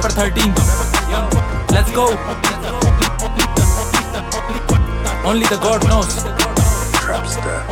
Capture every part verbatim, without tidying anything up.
November thirteenth. Let's go. Only the God knows. Trapster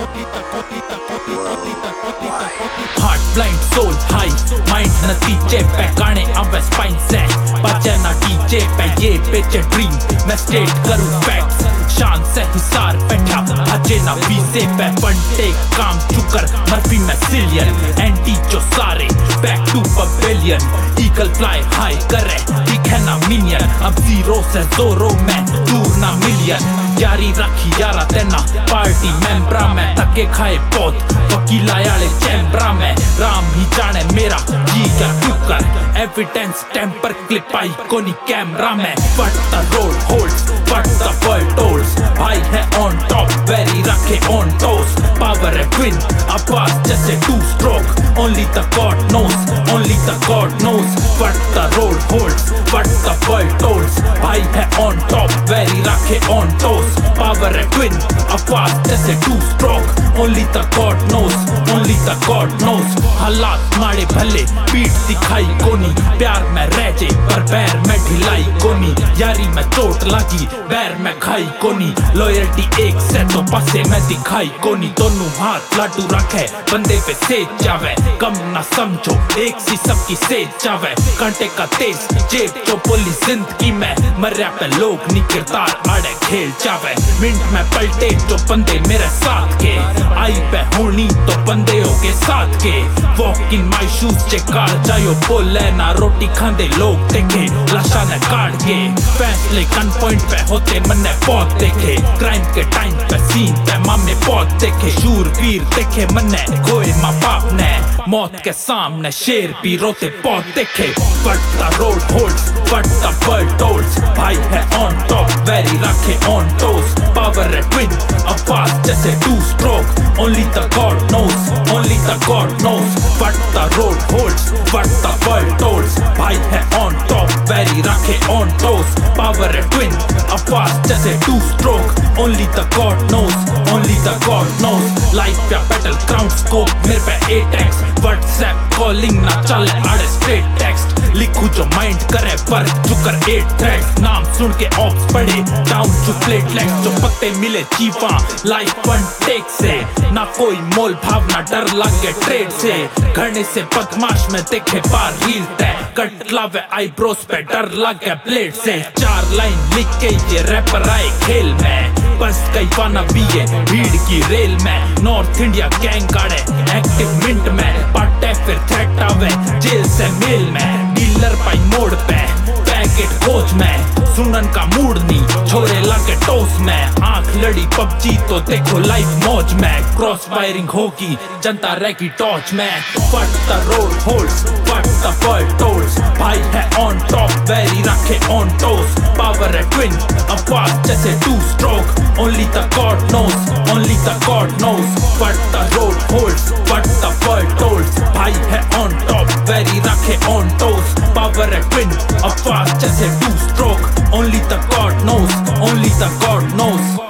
Heart blind, soul high, mind नतीजे पे गाने आवे spine से बचे ना डीजे पे ये बेचे ड्रीम मैं स्टेट करूँ फैक्ट्स शान से हिसार बैठा भजे ना वीज़े पे बंटे काम चुकर मर्फी में सिलियन एंटी जो सारे back to pavilion eagle fly high करे ठीक है ना मिनियन अब जीरो से जोरो में दूर ना मिलियन यारी रखी यारा तेना पार्टी मेंबरा में तके खाए बहुत वकीला याले चैम्बरा में राम ही जाने मेरा जी क्या टुकर एविडेंस टेम्पर क्लिप आई कोनी कैमरा में but the road holds but the world holds भाई है ऑन टॉप वेरी रखे ऑन टोस पावर है ट्विन आवाज जैसे two stroke only the god knows only the god knows but the road holds but the world holds भाई है on top very रखे on toes power है twin आवाज जैसे two stroke only the god knows only the god knows हालात माड़े भले पीठ दिखाई कोनी प्यार में रह जे पर बैर में ढिलाई कोनी यारी में चोट लगी बैर में खाई कोनी लॉयल्टी एक से तो पसे में दिखाई कोनी दोनों हाथ लाडू रखे बंदे पे सेज जावे कम ना समझो एक सी सबकी सेज जावे कांटे का तेज जेब जो बोली जिंदगी में मर्या पे लोग नी किरदार आड़े खेल जावे मिनट में पलटे जो बंदे मेरे साथ के आई पे होनी तो बंदेओं के साथ के वॉक इन माई शूज जे कार जायो बोले ना रोटी खांदे लोग देखे लाशा ने काट के फैसले गन पॉइंट पे होते मन्ने बहुत देखे क्राइम के टाइम पे सीन पे मामे बहुत देखे शूरवीर देखे मन्ने गोए माँ बाप ने मौत के सामने शेर भी रोते बहुत देखे but the road holds but the world holds भाई है ऑन टॉप वेरी रखे ऑन टोस पावर है ट्विन आवाज जैसे two stroke only the god knows only the god knows but the road holds but the world holds भाई है on top very रखे on toes power है twin आवाज जैसे two stroke only the god knows only the god knows life पे battle ground scope मेरे पे eight x WhatsApp calling ना चले आड़े स्ट्रेट टेक्स्ट लिखू जो माइंड करे पर चुकर एट थ्रेड्स नाम सुन के ऑप्स पड़े डाउन टू प्लेटलेट्स जो पत्ते मिले चीफा लाइफ वन टेक से ना कोई मोल भावना डर लगे ट्रेड से घरने से बदमाश में देखे बार रील तय कट लावे आईब्रोज पे डर लगे ब्लेड से चार लाइन लिख के ये रैपर आए खेल में बस कई पाना भी है भीड़ की रेल में नॉर्थ इंडिया गैंग गाड़े एक्टिव मिंट में पट्टे फिर थ्रेट आवे जेल से मेल में डीलर पाई मोड़ पे पैकेट खोज में सुनन का मूड नहीं छोरे लगे टोस में आंख लड़ी पबजी तो देखो लाइफ मौज में क्रॉस फायरिंग होगी जनता रहेगी टॉर्च में but the road holds but the world holds भाई है ऑन टॉप वेरी रखे ऑन टोस पावर है ट्विन आवाज जैसे two stroke only the god knows only the god knows but the road holds but the world holds भाई है on top very रखे on toes power है twin आवाज जैसे two stroke only the god knows only the god nose